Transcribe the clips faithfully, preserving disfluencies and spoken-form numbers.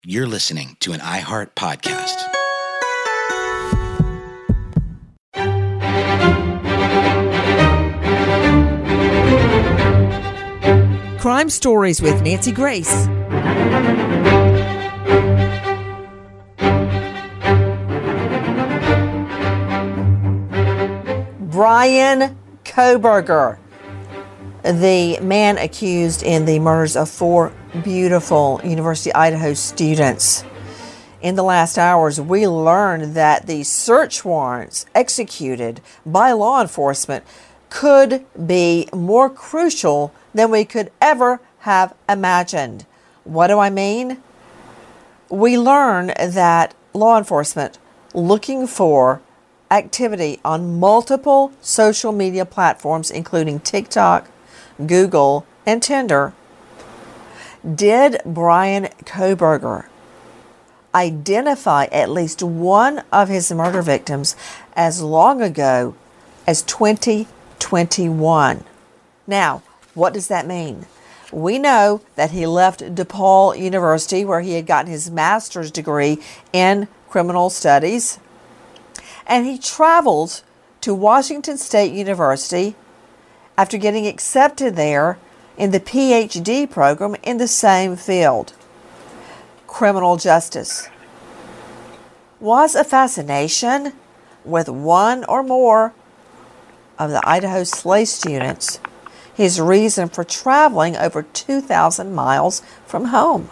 You're listening to an iHeart podcast. Crime Stories with Nancy Grace. Bryan Kohberger, the man accused in the murders of four beautiful University of Idaho students. In the last hours, we learned that the search warrants executed by law enforcement could be more crucial than we could ever have imagined. What do I mean? We learn that law enforcement looking for activity on multiple social media platforms, including TikTok, Google, and Tinder. Did Bryan Kohberger identify at least one of his murder victims as long ago as twenty twenty-one? Now, what does that mean? We know that he left DePaul University, where he had gotten his master's degree in criminal studies, and he traveled to Washington State University after getting accepted there in the P H D program in the same field, criminal justice. Was a fascination with one or more of the Idaho Slay students his reason for traveling over two thousand miles from home?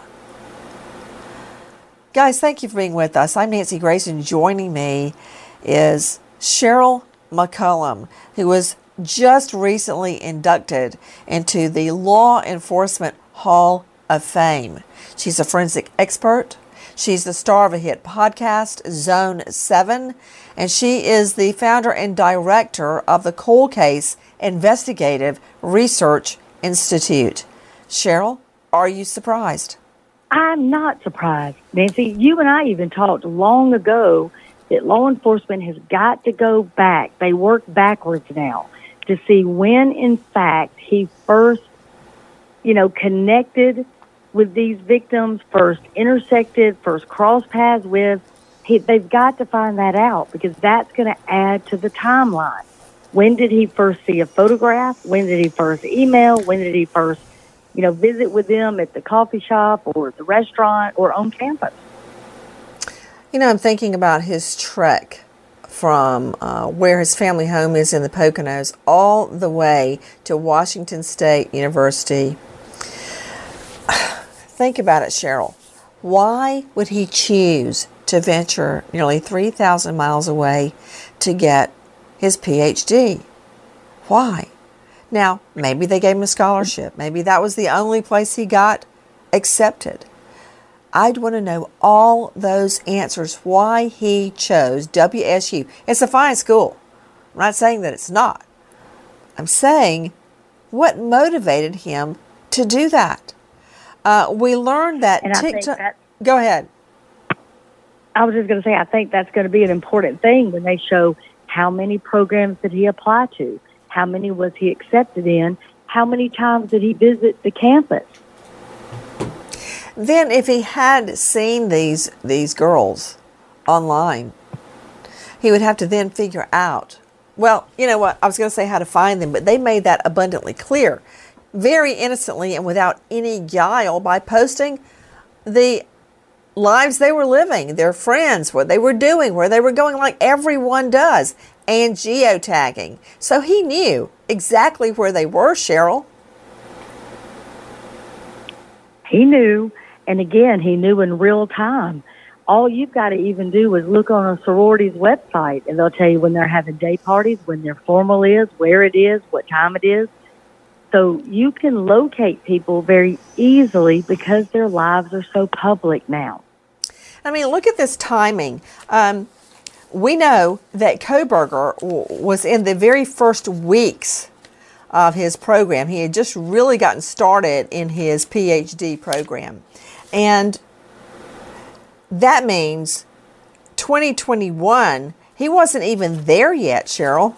Guys, thank you for being with us. I'm Nancy Grace, and joining me is Cheryl McCollum, who was just recently inducted into the Law Enforcement Hall of Fame. She's a forensic expert. She's the star of a hit podcast, Zone seven, and she is the founder and director of the Cold Case Investigative Research Institute. Cheryl, are you surprised? I'm not surprised, Nancy. You and I even talked long ago that law enforcement has got to go back. They work backwards now to see when, in fact, he first, you know, connected with these victims, first intersected, first crossed paths with. He, they've got to find that out, because that's going to add to the timeline. When did he first see a photograph? When did he first email? When did he first, you know, visit with them at the coffee shop or at the restaurant or on campus? You know, I'm thinking about his trek from uh, where his family home is in the Poconos all the way to Washington State University. Think about it, Cheryl. Why would he choose to venture nearly three thousand miles away to get his P H D? Why? Now, maybe they gave him a scholarship. Maybe that was the only place he got accepted. I'd want to know all those answers, why he chose W S U. It's a fine school. I'm not saying that it's not. I'm saying what motivated him to do that. Uh, we learned that and I TikTok... think that, Go ahead. I was just going to say, I think that's going to be an important thing when they show how many programs did he apply to, how many was he accepted in, how many times did he visit the campus. Then if he had seen these these girls online, he would have to then figure out, well, you know what, I was going to say how to find them, but they made that abundantly clear, very innocently and without any guile, by posting the lives they were living, their friends, what they were doing, where they were going, like everyone does, and geotagging. So he knew exactly where they were, Cheryl. He knew, and again, he knew in real time. All you've got to even do is look on a sorority's website, and they'll tell you when they're having day parties, when their formal is, where it is, what time it is. So you can locate people very easily because their lives are so public now. I mean, look at this timing. Um, we know that Kohberger w- was in the very first weeks of his program. He had just really gotten started in his P H D program. And that means twenty twenty-one, he wasn't even there yet, Cheryl.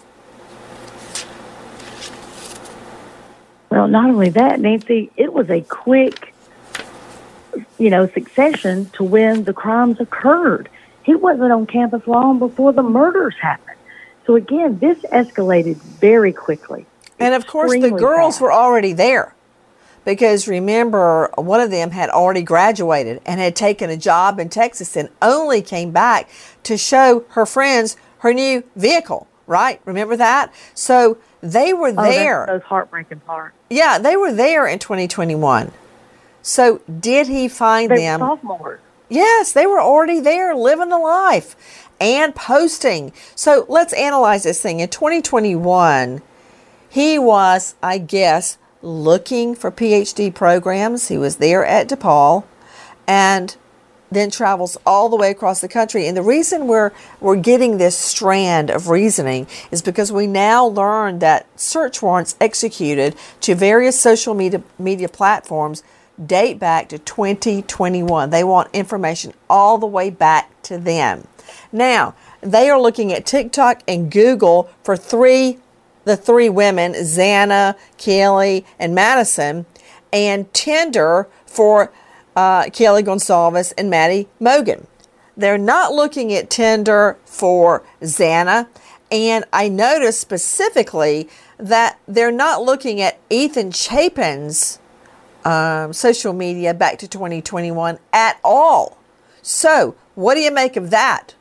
Well, not only that, Nancy, it was a quick you know, succession to when the crimes occurred. He wasn't on campus long before the murders happened. So again, this escalated very quickly. And of course, the girls were already there. Because remember, one of them had already graduated and had taken a job in Texas and only came back to show her friends her new vehicle, right? Remember that? So they were there. Oh, that's those heartbreaking parts. Yeah, they were there in twenty twenty-one. So did he find They're them? Sophomores. Yes, they were already there living a life and posting. So let's analyze this thing. In twenty twenty-one, he was, I guess, looking for P H D programs. He was there at DePaul and then travels all the way across the country. And the reason we're we're getting this strand of reasoning is because we now learn that search warrants executed to various social media media platforms date back to twenty twenty-one. They want information all the way back to them. Now, they are looking at TikTok and Google for three the three women, Xana, Kelly, and Madison, and Tinder for uh, Kelly Gonsalves and Maddie Mogan. They're not looking at Tinder for Xana, and I noticed specifically that they're not looking at Ethan Chapin's um, social media back to twenty twenty-one at all. So, what do you make of that?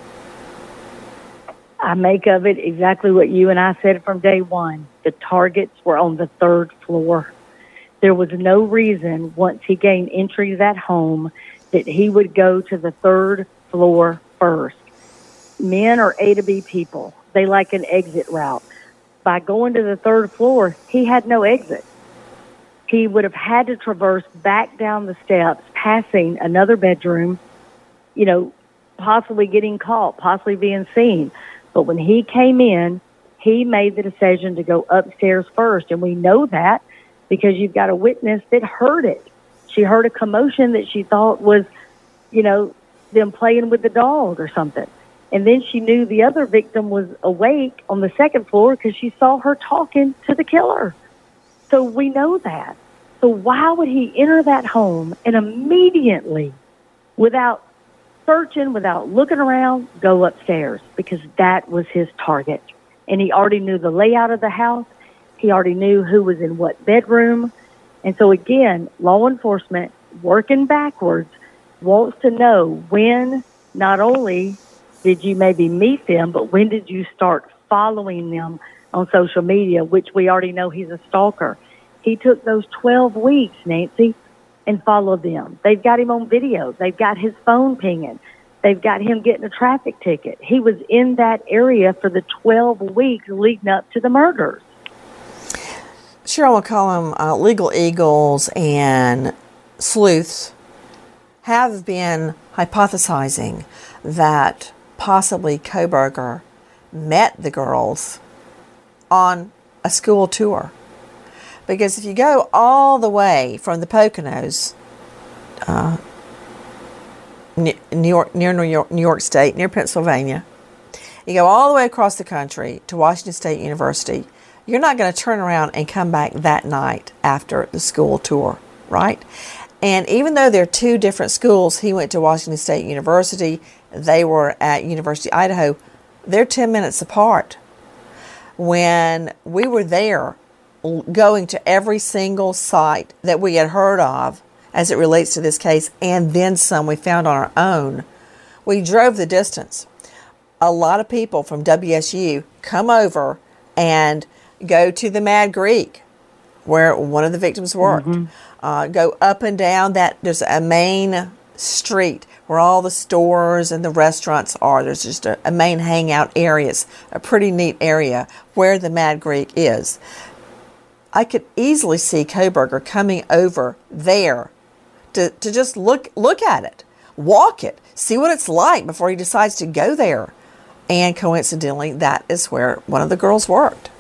I make of it exactly what you and I said from day one. The targets were on the third floor. There was no reason, once he gained entry to that home, that he would go to the third floor first. Men are A to B people. They like an exit route. By going to the third floor, he had no exit. He would have had to traverse back down the steps, passing another bedroom, you know, possibly getting caught, possibly being seen. But when he came in, he made the decision to go upstairs first. And we know that because you've got a witness that heard it. She heard a commotion that she thought was, you know, them playing with the dog or something. And then she knew the other victim was awake on the second floor because she saw her talking to the killer. So we know that. So why would he enter that home and immediately, without searching, without looking around, go upstairs? Because that was his target. And he already knew the layout of the house. He already knew who was in what bedroom. And so again, law enforcement, working backwards, wants to know when not only did you maybe meet them, but when did you start following them on social media, which we already know he's a stalker. He took those twelve weeks, Nancy, and followed them. They've got him on video. They've got his phone pinging. They've got him getting a traffic ticket. He was in that area for the twelve weeks leading up to the murders. Cheryl McCollum, uh, Legal Eagles and sleuths have been hypothesizing that possibly Kohberger met the girls on a school tour. Because if you go all the way from the Poconos, uh, New York, near New York, New York State, near Pennsylvania, you go all the way across the country to Washington State University, you're not going to turn around and come back that night after the school tour, right? And even though they're two different schools, he went to Washington State University, they were at University of Idaho, they're ten minutes apart. When we were there, going to every single site that we had heard of as it relates to this case, and then some we found on our own, we drove the distance. A lot of people from W S U come over and go to the Mad Greek, where one of the victims worked. Mm-hmm. Uh, go up and down that, there's a main street where all the stores and the restaurants are. There's just a, a main hangout areas, a pretty neat area where the Mad Greek is. I could easily see Kohberger coming over there to, to just look look at it, walk it, see what it's like before he decides to go there. And coincidentally, that is where one of the girls worked.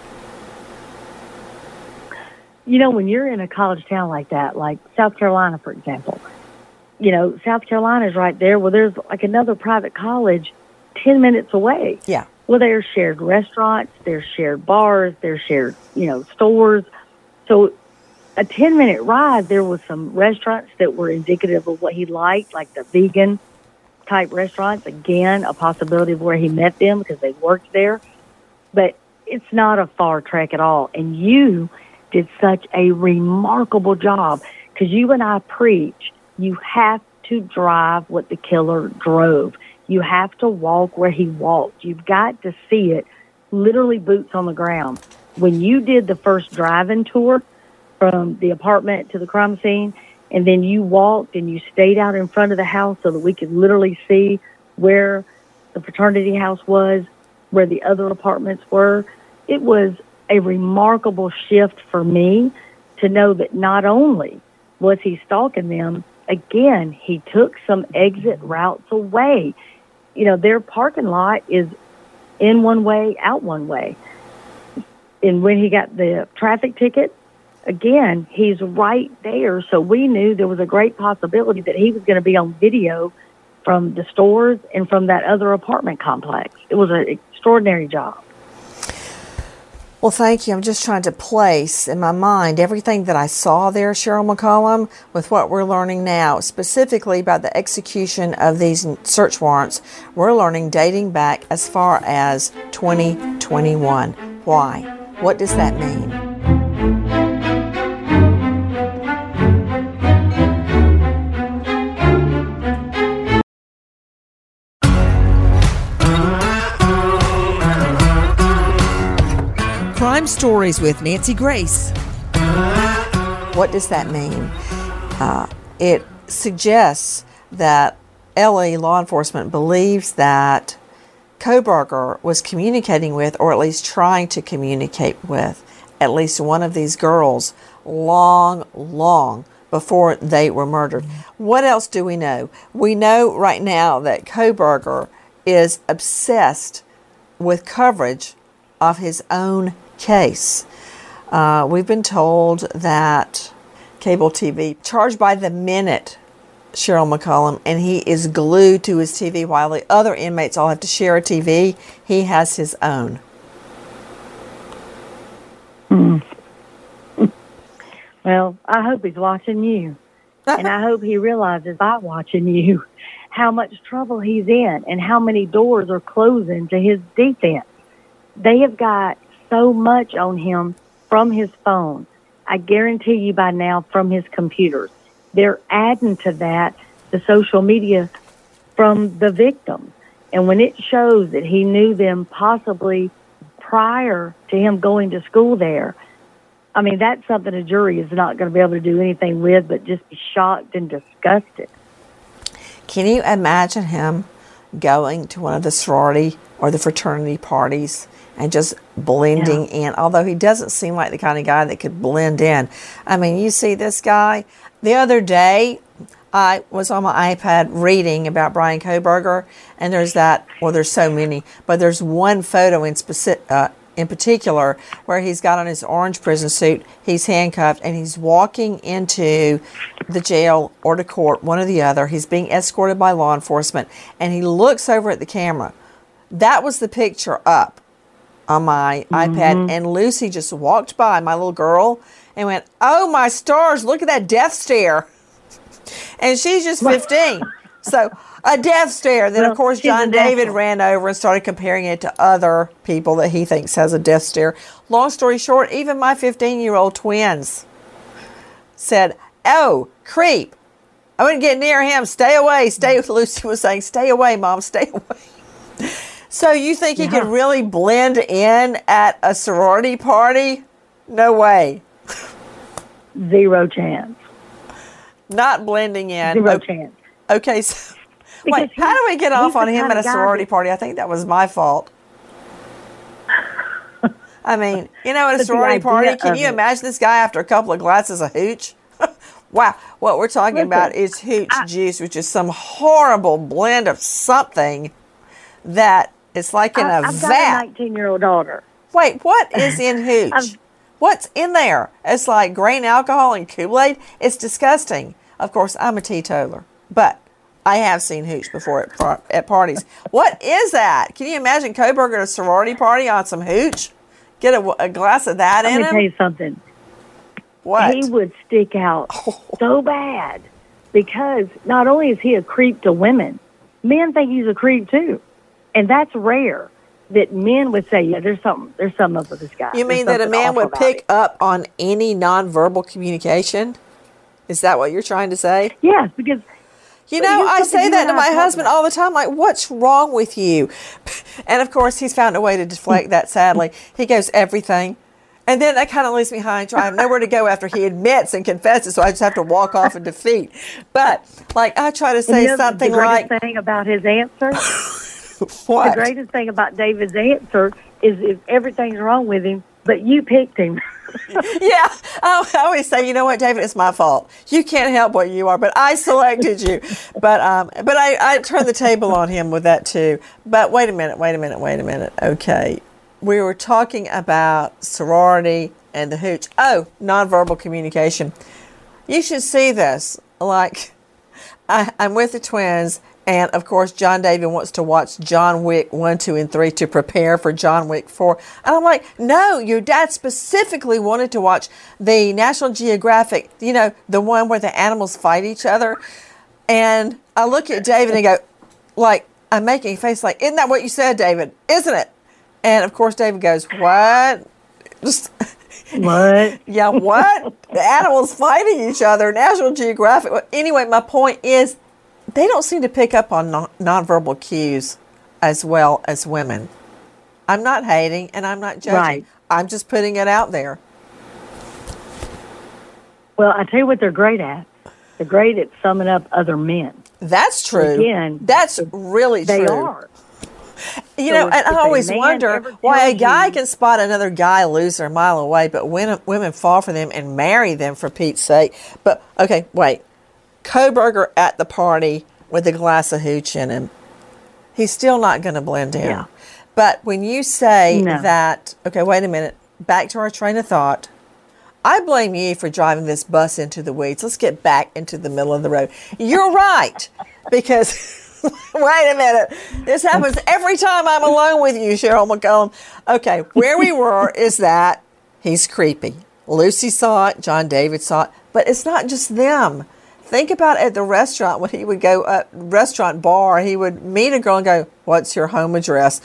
You know, when you're in a college town like that, like South Carolina, for example, you know, South Carolina is right there. Well, there's like another private college ten minutes away. Yeah. Well, there's shared restaurants, there's shared bars, there's shared, you know, stores. So a ten-minute ride, there was some restaurants that were indicative of what he liked, like the vegan-type restaurants. Again, a possibility of where he met them because they worked there. But it's not a far trek at all. And you did such a remarkable job because you and I preach you have to drive what the killer drove. You have to walk where he walked. You've got to see it, literally boots on the ground. When you did the first drive-in tour from the apartment to the crime scene, and then you walked and you stayed out in front of the house so that we could literally see where the fraternity house was, where the other apartments were, it was a remarkable shift for me to know that not only was he stalking them, again, he took some exit routes away. You know, their parking lot is in one way, out one way. And when he got the traffic ticket, again, he's right there. So we knew there was a great possibility that he was going to be on video from the stores and from that other apartment complex. It was an extraordinary job. Well, thank you. I'm just trying to place in my mind everything that I saw there, Cheryl McCollum, with what we're learning now, specifically about the execution of these search warrants. We're learning dating back as far as twenty twenty-one. Why? What does that mean? Crime Stories with Nancy Grace. What does that mean? Uh, it suggests that L A law enforcement believes that Kohberger was communicating with, or at least trying to communicate with, at least one of these girls long, long before they were murdered. What else do we know? We know right now that Kohberger is obsessed with coverage of his own case. Uh, we've been told that cable T V charged by the minute, Cheryl McCollum, and he is glued to his T V while the other inmates all have to share a T V. He has his own. Mm. Well, I hope he's watching you. And I hope he realizes by watching you how much trouble he's in and how many doors are closing to his defense. They have got so much on him from his phone. I guarantee you by now from his computers. They're adding to that the social media from the victims. And when it shows that he knew them possibly prior to him going to school there, I mean, that's something a jury is not going to be able to do anything with but just be shocked and disgusted. Can you imagine him going to one of the sorority or the fraternity parties and just blending yeah. in, although he doesn't seem like the kind of guy that could blend in. I mean, you see this guy. The other day, I was on my iPad reading about Bryan Kohberger, and there's that, well, there's so many, but there's one photo in specific, uh, in particular where he's got on his orange prison suit, he's handcuffed, and he's walking into the jail or to court, one or the other. He's being escorted by law enforcement, and he looks over at the camera. That was the picture up on my mm-hmm. iPad, and Lucy just walked by, my little girl, and went, "Oh my stars, look at that death stare." And she's just fifteen. So a death stare. Then, well, of course, John David ran over and started comparing it to other people that he thinks has a death stare. Long story short, even my fifteen-year-old twins said, "Oh, creep. I wouldn't get near him. Stay away. Stay." Lucy was saying, "Stay away, Mom. Stay away." So you think he yeah. could really blend in at a sorority party? No way. Zero chance. Not blending in. Zero okay. chance. Okay, so wait, how do we get off on him at a sorority party? I think that was my fault. I mean, you know, at a sorority party, can you imagine this guy after a couple of glasses of hooch? Wow, what we're talking Listen, about is hooch I, juice, which is some horrible blend of something that it's like in I, a I've vat. I've got a nineteen-year-old daughter. Wait, what is in hooch? What's in there? It's like grain alcohol and Kool-Aid. It's disgusting. Of course, I'm a teetotaler, but I have seen hooch before at, par- at parties. What is that? Can you imagine Kohberger at a sorority party on some hooch? Get a, a glass of that Let in him? Let me tell you something. What? he would stick out so bad because not only is he a creep to women, men think he's a creep too. And that's rare that men would say, yeah, there's something, there's something up with this guy. You mean There's that a something man awful would about pick him." up on any nonverbal communication? Is that what you're trying to say? Yes, because You But know, here's I something say you that and to I my talked husband about. all the time. Like, what's wrong with you? And of course, he's found a way to deflect that, sadly. He goes, everything. And then that kind of leaves me high and dry. I have nowhere to go after he admits and confesses, so I just have to walk off in defeat. But, like, I try to And say you know, something the like, greatest thing about his answer, what? the greatest thing about David's answer is if everything's wrong with him, but you picked him. Yeah, I I always say, you know what, David, it's my fault. You can't help what you are, but I selected you. But um, but I, I turned the table on him with that too. But wait a minute, wait a minute, wait a minute. Okay, we were talking about sorority and the hooch. Oh, nonverbal communication. You should see this. Like, I, I'm with the twins. And, of course, John David wants to watch John Wick one, two, and three to prepare for John Wick four. And I'm like, no, your dad specifically wanted to watch the National Geographic, you know, the one where the animals fight each other. And I look at David and go, like, I'm making a face like, isn't that what you said, David? Isn't it? And, of course, David goes, what? Just, What? yeah, what? The animals fighting each other, National Geographic. Well, anyway, my point is, they don't seem to pick up on non- nonverbal cues as well as women. I'm not hating and I'm not judging. Right. I'm just putting it out there. Well, I tell you what they're great at. They're great at summing up other men. That's true. Again, That's really They true. are. You So know, if- and if I a always man wonder ever why a tells guy you- can spot another guy loser a mile away, but women, women fall for them and marry them for Pete's sake. But, okay, wait. Koberger at the party with a glass of hooch in him. He's still not going to blend in. Yeah. But when you say No. that, okay, wait a minute, back to our train of thought. I blame you for driving this bus into the weeds. Let's get back into the middle of the road. You're right, because, wait a minute, this happens every time I'm alone with you, Cheryl McCollum. Okay, where we were is that he's creepy. Lucy saw it, John David saw it, but it's not just them. Think about at the restaurant when he would go up restaurant bar, he would meet a girl and go, "What's your home address?"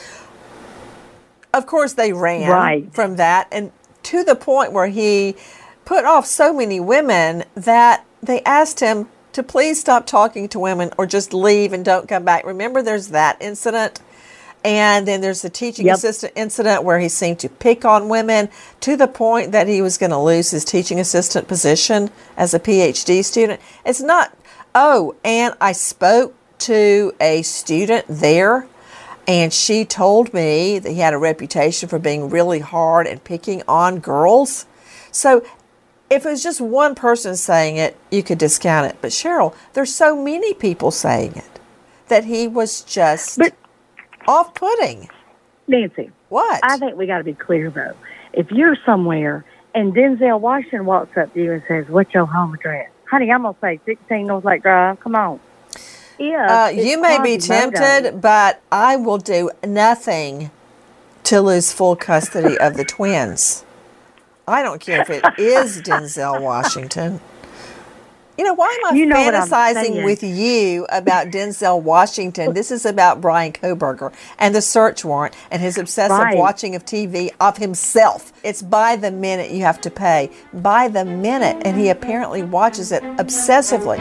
Of course, they ran Right. from that, and to the point where he put off so many women that they asked him to please stop talking to women or just leave and don't come back. Remember, there's that incident. And then there's the teaching Yep. assistant incident where he seemed to pick on women to the point that he was going to lose his teaching assistant position as a P H D student. It's not, oh, and I spoke to a student there, and she told me that he had a reputation for being really hard and picking on girls. So if it was just one person saying it, you could discount it. But Cheryl, there's so many people saying it that he was just But off-putting. Nancy, What? I think we got to be clear though. If you're somewhere and Denzel Washington walks up to you and says, "What's your home address?" Honey, I'm gonna say sixteen North Lake Drive. Come on. Yeah. Uh, you may be tempted, but I will do nothing to lose full custody of the twins. I don't care if it is Denzel Washington. You know, why am I You know what I'm fantasizing saying. with you about Denzel Washington? This is about Brian Koberger and the search warrant and his obsessive Right. watching of T V of himself. It's by the minute you have to pay. By the minute. And he apparently watches it obsessively.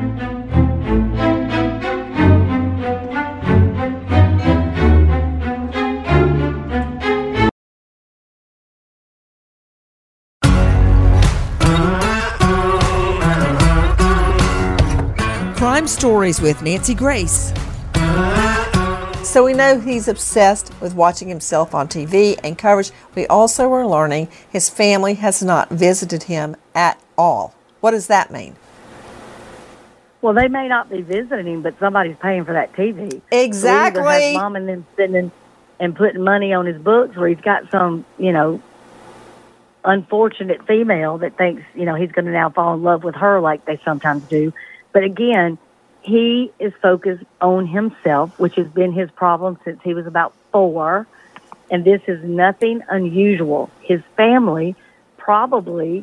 Crime Stories with Nancy Grace. So we know he's obsessed with watching himself on T V and coverage. We also are learning his family has not visited him at all. What does that mean? Well, they may not be visiting him, but somebody's paying for that T V. Exactly. So he either has mom and them sitting and putting money on his books, or he's got some, you know, unfortunate female that thinks, you know, he's going to now fall in love with her like they sometimes do. But again, he is focused on himself, which has been his problem since he was about four. And this is nothing unusual. His family probably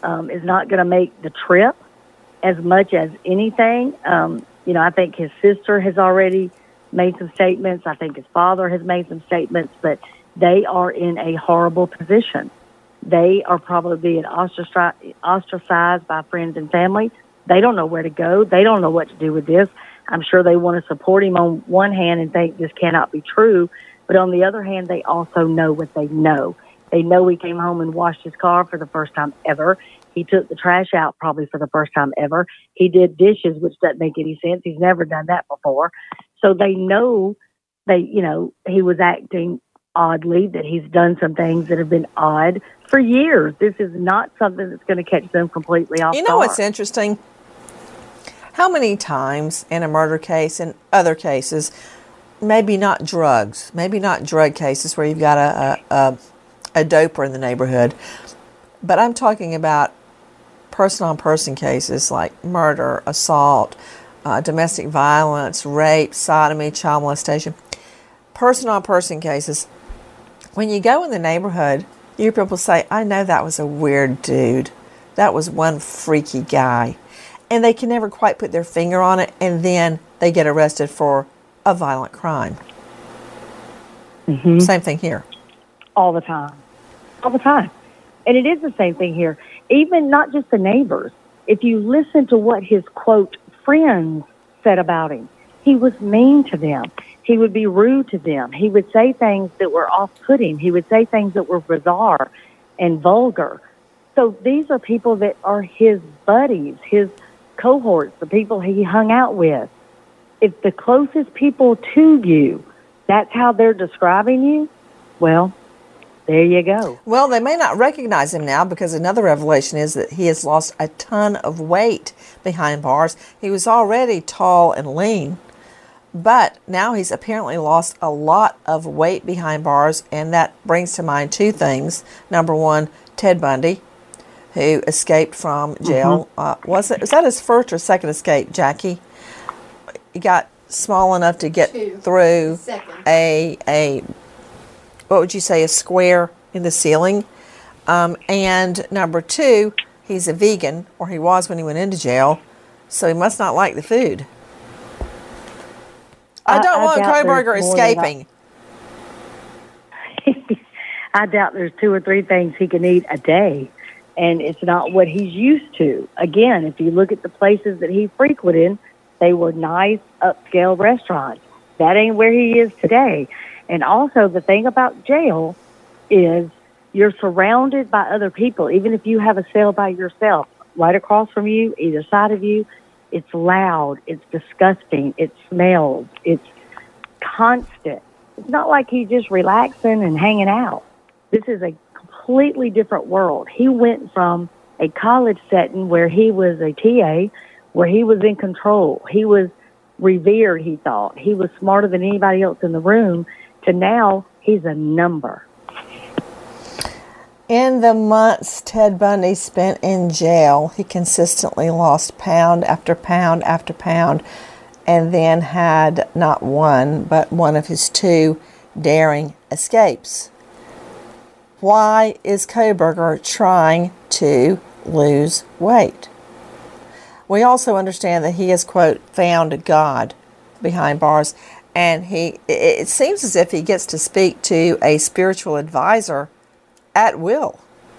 um, is not going to make the trip as much as anything. Um, you know, I think his sister has already made some statements. I think his father has made some statements, but they are in a horrible position. They are probably being ostracized, ostracized by friends and family. They don't know where to go. They don't know what to do with this. I'm sure they want to support him on one hand and think this cannot be true, but on the other hand, they also know what they know. They know he came home and washed his car for the first time ever. He took the trash out probably for the first time ever. He did dishes, which doesn't make any sense. He's never done that before. So they know they, you know, he was acting oddly, that he's done some things that have been odd for years. This is not something that's going to catch them completely off guard. You know what's interesting? How many times in a murder case and other cases, maybe not drugs, maybe not drug cases where you've got a, a, a, a doper in the neighborhood, but I'm talking about person-on-person cases like murder, assault, uh, domestic violence, rape, sodomy, child molestation. Person-on-person cases. When you go in the neighborhood, you hear people say, I know that was a weird dude. That was one freaky guy. And they can never quite put their finger on it, and then they get arrested for a violent crime. Mm-hmm. Same thing here. All the time. All the time. And it is the same thing here. Even not just the neighbors. If you listen to what his, quote, friends said about him, he was mean to them. He would be rude to them. He would say things that were off-putting. He would say things that were bizarre and vulgar. So these are people that are his buddies, his cohorts, the people he hung out with. If the closest people to you, that's how they're describing you, well, there you go. Well, they may not recognize him now because another revelation is that he has lost a ton of weight behind bars. He was already tall and lean, but now he's apparently lost a lot of weight behind bars, and that brings to mind two things. Number one, Ted Bundy, who escaped from jail. Mm-hmm. Uh, was it? Was that his first or second escape, Jackie? He got small enough to get Two. through a a what would you say, a square in the ceiling. Um, and number two, he's a vegan, or he was when he went into jail, so he must not like the food. I, I don't I want Kohberger escaping. I doubt there's two or three things he can eat a day, and it's not what he's used to. Again, if you look at the places that he frequented, they were nice, upscale restaurants. That ain't where he is today. And also, the thing about jail is you're surrounded by other people. Even if you have a cell by yourself, right across from you, either side of you, it's loud, it's disgusting, it smells, it's constant. It's not like he's just relaxing and hanging out. This is a completely different world. He went from a college setting where he was a T A, where he was in control. He was revered, he thought. He was smarter than anybody else in the room, to now he's a number. In the months Ted Bundy spent in jail, he consistently lost pound after pound after pound, and then had not one, but one of his two daring escapes. Why is Kohberger trying to lose weight? We also understand that he has, quote, found God behind bars, and he it seems as if he gets to speak to a spiritual advisor at will.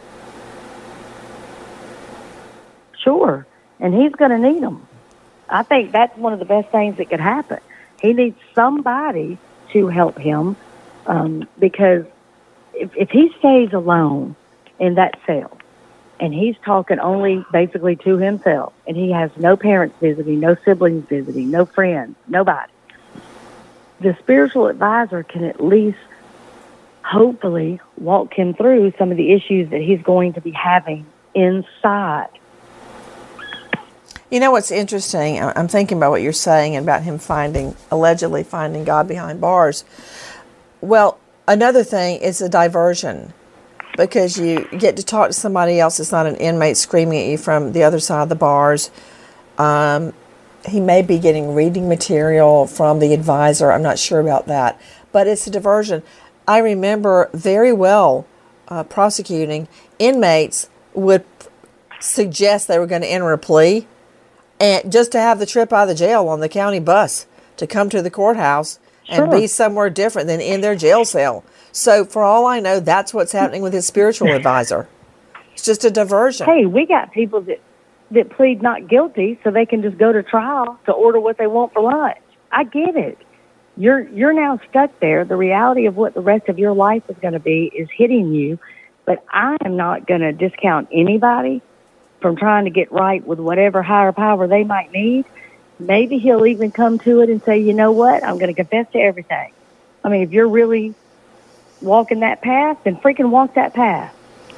Sure, and he's going to need them. I think that's one of the best things that could happen. He needs somebody to help him, um, because if, if he stays alone in that cell, and he's talking only basically to himself, and he has no parents visiting, no siblings visiting, no friends, nobody, the spiritual advisor can at least hopefully walk him through some of the issues that he's going to be having inside. You know what's interesting? I'm thinking about what you're saying about him finding, allegedly finding God behind bars. Well, another thing is a diversion, because you get to talk to somebody else. It's not an inmate screaming at you from the other side of the bars. Um, he may be getting reading material from the advisor. I'm not sure about that, but it's a diversion. I remember very well uh, prosecuting inmates would suggest they were going to enter a plea, and just to have the trip out of the jail on the county bus to come to the courthouse and Sure. be somewhere different than in their jail cell. So for all I know, that's what's happening with his spiritual advisor. It's just a diversion. Hey, we got people that, that plead not guilty so they can just go to trial to order what they want for lunch. I get it. You're you're now stuck there. The reality of what the rest of your life is going to be is hitting you. But I am not going to discount anybody from trying to get right with whatever higher power they might need. Maybe he'll even come to it and say, you know what, I'm going to confess to everything. I mean, if you're really walking that path, then freaking walk that path.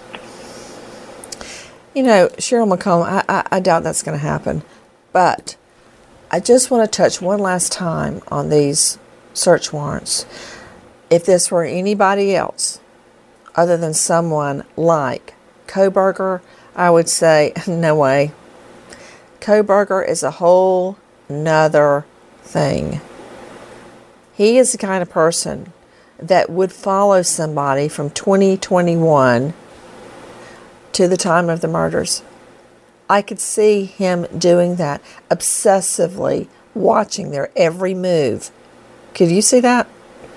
You know, Cheryl McCollum, I, I, I doubt that's going to happen. But I just want to touch one last time on these search warrants. If this were anybody else other than someone like Kohberger, I would say, no way. Kohberger is a whole nother thing. He is the kind of person that would follow somebody from twenty twenty-one to the time of the murders. I could see him doing that, obsessively watching their every move. Could you see that?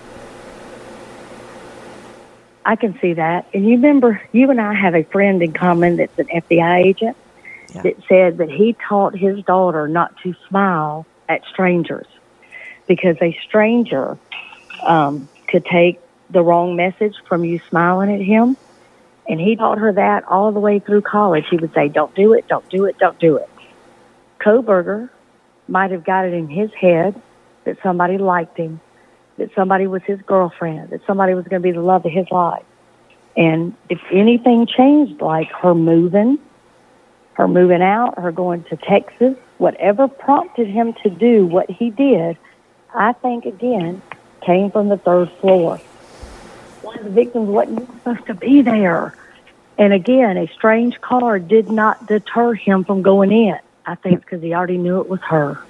I can see that. And you remember, you and I have a friend in common that's an F B I agent Yeah. that said that he taught his daughter not to smile at strangers because a stranger um, could take the wrong message from you smiling at him. And he taught her that all the way through college. He would say, don't do it, don't do it, don't do it. Kohberger might have got it in his head that somebody liked him, that somebody was his girlfriend, that somebody was going to be the love of his life. And if anything changed, like her moving, her moving out, her going to Texas, whatever prompted him to do what he did, I think, again, came from the third floor. One of the victims wasn't supposed to be there. And again, a strange car did not deter him from going in. I think it's because he already knew it was her.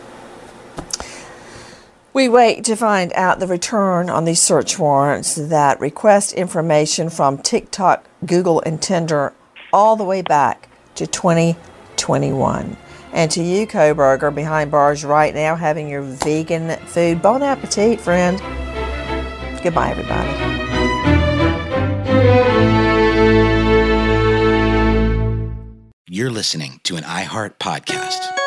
We wait to find out the return on these search warrants that request information from TikTok, Google, and Tinder all the way back to twenty twenty-one. And to you, Kohberger, behind bars right now, having your vegan food. Bon appetit, friend. Goodbye, everybody. You're listening to an iHeart podcast.